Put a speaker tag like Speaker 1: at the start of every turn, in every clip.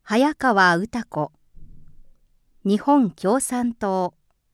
Speaker 1: 早川歌子、日本共産党、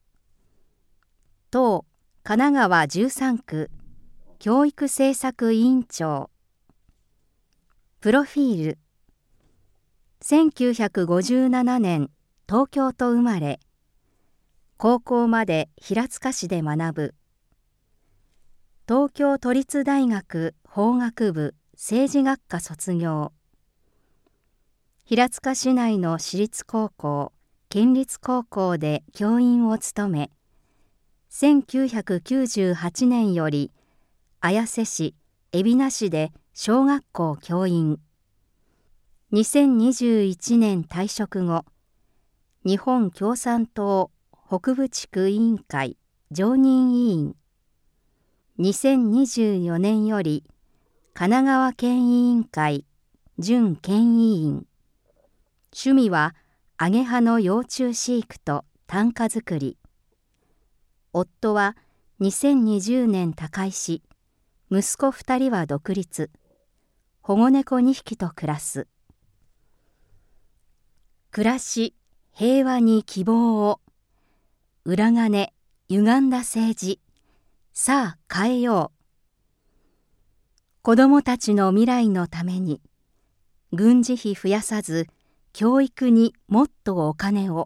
Speaker 1: 党神奈川13区教育政策委員長。プロフィール。1957年東京と生まれ、高校まで平塚市で学ぶ。東京都立大学法学部政治学科卒業。平塚市内の私立高校、県立高校で教員を務め、1998年より綾瀬市、海老名市で小学校教員。2021年退職後、日本共産党北部地区委員会常任委員。2024年より神奈川県委員会準県委員。趣味はアゲハの幼虫飼育と短歌作り。夫は2020年他界し、息子2人は独立。保護猫2匹と暮らす。暮らし、平和に希望を。裏金、歪んだ政治。さあ変えよう。子どもたちの未来のために、軍事費増やさず、教育にもっとお金を。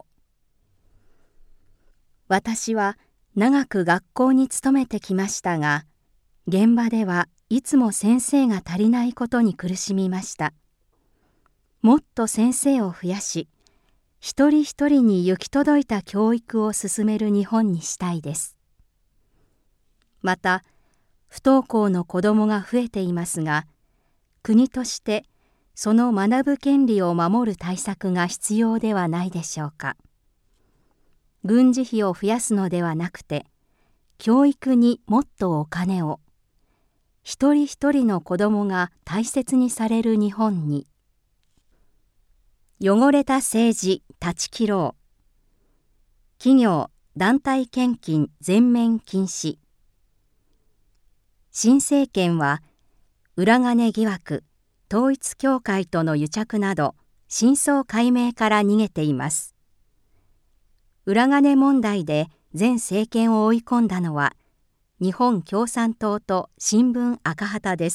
Speaker 1: 私は長く学校に勤めてきましたが、現場ではいつも先生が足りないことに苦しみました。もっと先生を増やし、一人一人に行き届いた教育を進める日本にしたいです。また、不登校の子どもが増えていますが、国としてその学ぶ権利を守る対策が必要ではないでしょうか。軍事費を増やすのではなくて、教育にもっとお金を。一人一人の子どもが大切にされる日本に。汚れた政治断ち切ろう。企業団体献金全面禁止。新政権は裏金疑惑、統一教会との癒着など真相解明から逃げています。裏金問題で前政権を追い込んだのは日本共産党と新聞赤旗です。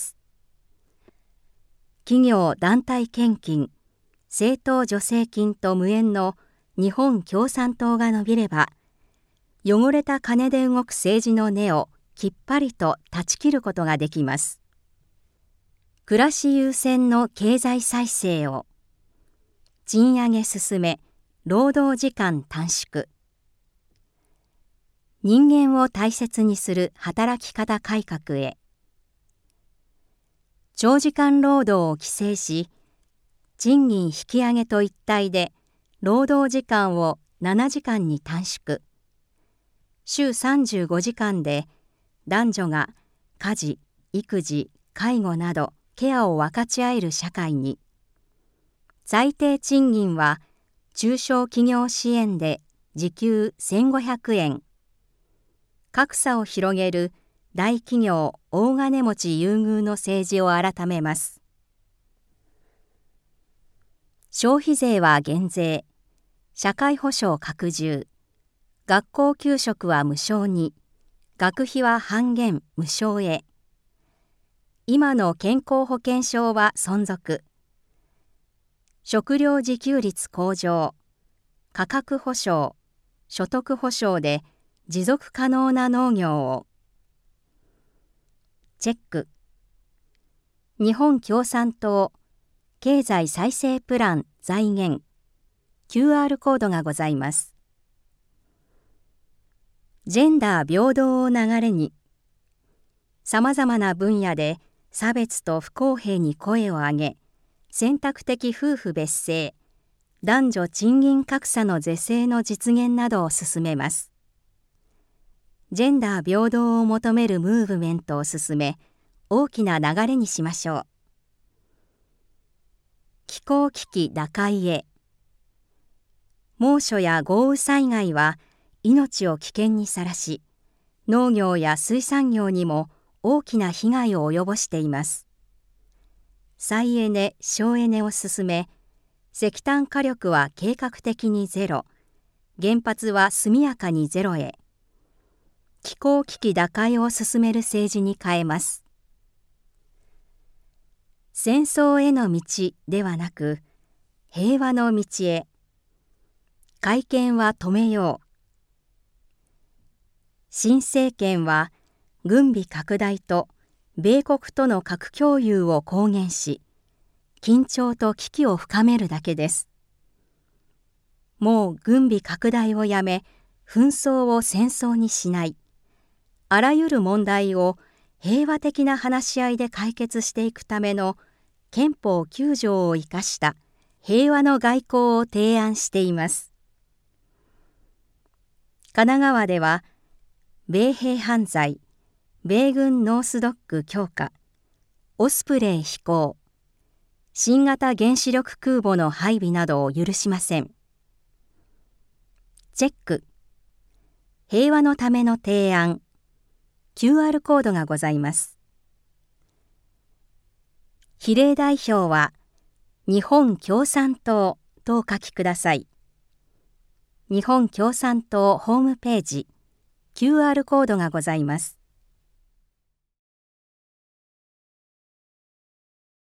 Speaker 1: 企業団体献金、政党助成金と無縁の日本共産党が伸びれば、汚れた金で動く政治の根をきっぱりと断ち切ることができます。暮らし優先の経済再生を。賃上げ進め、労働時間短縮。人間を大切にする働き方改革へ。長時間労働を規制し、賃金引き上げと一体で労働時間を7時間に短縮。週35時間で男女が家事、育児、介護などケアを分かち合える社会に。最低賃金は中小企業支援で時給1500円。格差を広げる大企業大金持ち優遇の政治を改めます。消費税は減税。社会保障拡充。学校給食は無償に。学費は半減無償へ。今の健康保険証は存続。食料自給率向上。価格保障、所得保障で持続可能な農業を。チェック。日本共産党経済再生プラン財源 QR コードがございます。ジェンダー平等を流れに。さまざまな分野で差別と不公平に声を上げ、選択的夫婦別姓、男女賃金格差の是正の実現などを進めます。ジェンダー平等を求めるムーブメントを進め、大きな流れにしましょう。気候危機打開へ。猛暑や豪雨災害は命を危険にさらし、農業や水産業にも大きな被害を及ぼしています。再エネ、省エネを進め、 石炭火力は計画的にゼロ、原発は速やかにゼロへ、気候危機打開を進める政治に変えます。戦争への道ではなく、平和の道へ。改憲は止めよう。新政権は軍備拡大と米国との核共有を公言し、緊張と危機を深めるだけです。もう軍備拡大をやめ、紛争を戦争にしない。あらゆる問題を平和的な話し合いで解決していくための憲法9条を生かした平和の外交を提案しています。神奈川では、米兵犯罪、米軍ノースドッグ強化、オスプレイ飛行、新型原子力空母の配備などを許しません。チェック。平和のための提案。QR コードがございます。比例代表は、日本共産党とお書きください。日本共産党ホームページ、QR コードがございます。